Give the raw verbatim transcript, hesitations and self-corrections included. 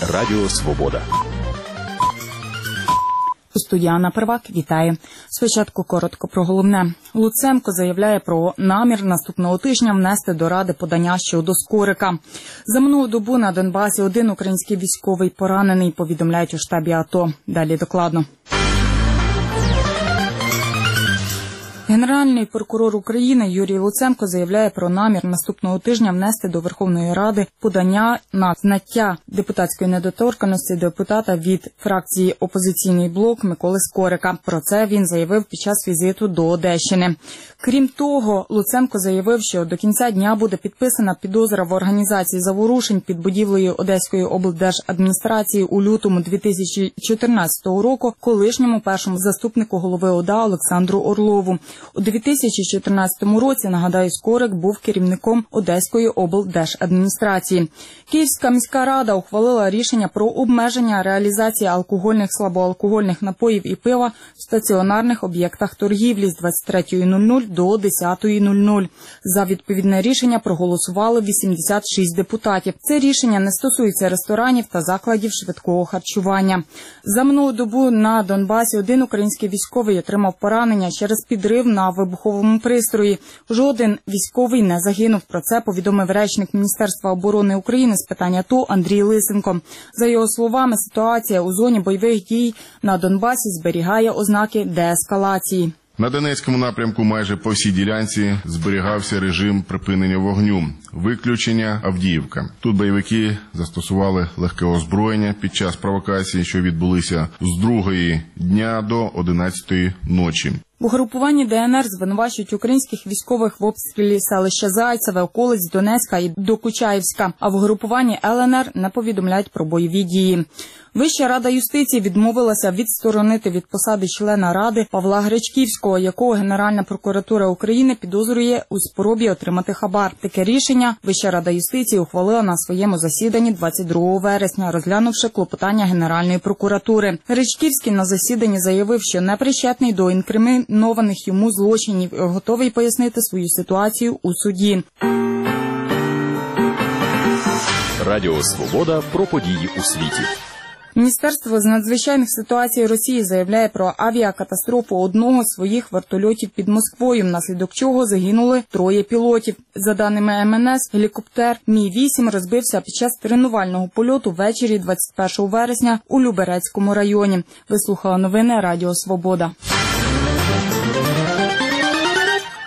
Радіо Свобода. Студія Анна Первак вітає. Спочатку коротко про головне. Луценко заявляє про намір наступного тижня внести до Ради подання щодо Скорика. За минулу добу на Донбасі один український військовий поранений, повідомляють у штабі АТО. Далі докладно. Генеральний прокурор України Юрій Луценко заявляє про намір наступного тижня внести до Верховної Ради подання на зняття депутатської недоторканності депутата від фракції «Опозиційний блок» Миколи Скорика. Про це він заявив під час візиту до Одещини. Крім того, Луценко заявив, що до кінця дня буде підписана підозра в організації заворушень під будівлею Одеської облдержадміністрації у лютому дві тисячі чотирнадцятого року колишньому першому заступнику голови ОДА Олександру Орлову. У дві тисячі чотирнадцятому році, нагадаю, Скорик був керівником Одеської облдержадміністрації. Київська міська рада ухвалила рішення про обмеження реалізації алкогольних, слабоалкогольних напоїв і пива в стаціонарних об'єктах торгівлі з двадцять третьої нуль нуль до десятої нуль нуль. За відповідне рішення проголосували вісімдесят шість депутатів. Це рішення не стосується ресторанів та закладів швидкого харчування. За минулу добу на Донбасі один український військовий отримав поранення через підрив на вибуховому пристрої. Жоден військовий не загинув. Про це повідомив речник Міністерства оборони України з питань АТО Андрій Лисенко. За його словами, ситуація у зоні бойових дій на Донбасі зберігає ознаки деескалації. На Донецькому напрямку майже по всій ділянці зберігався режим припинення вогню. Виключення Авдіївка. Тут бойовики застосували легке озброєння під час провокацій, що відбулися з другої дня до одинадцятої ночі. В угрупуванні ДНР звинувачують українських військових в обстрілі селища Зайцеве, околиць Донецька і Докучаївська, а в угрупуванні ЛНР не повідомляють про бойові дії. Вища рада юстиції відмовилася відсторонити від посади члена ради Павла Гречківського, якого Генеральна прокуратура України підозрює у спробі отримати хабар. Таке рішення Вища рада юстиції ухвалила на своєму засіданні двадцять другого вересня, розглянувши клопотання Генеральної прокуратури. Гречківський на засіданні заявив, що не причетний до інкримінованих йому злочинів і готовий пояснити свою ситуацію у суді. Радіо Свобода про події у світі. Міністерство з надзвичайних ситуацій Росії заявляє про авіакатастрофу одного з своїх вертольотів під Москвою, внаслідок чого загинули троє пілотів. За даними ем ен ес, гелікоптер Мі вісім розбився під час тренувального польоту ввечері двадцять першого вересня у Люберецькому районі. Ви слухали новини Радіо Свобода.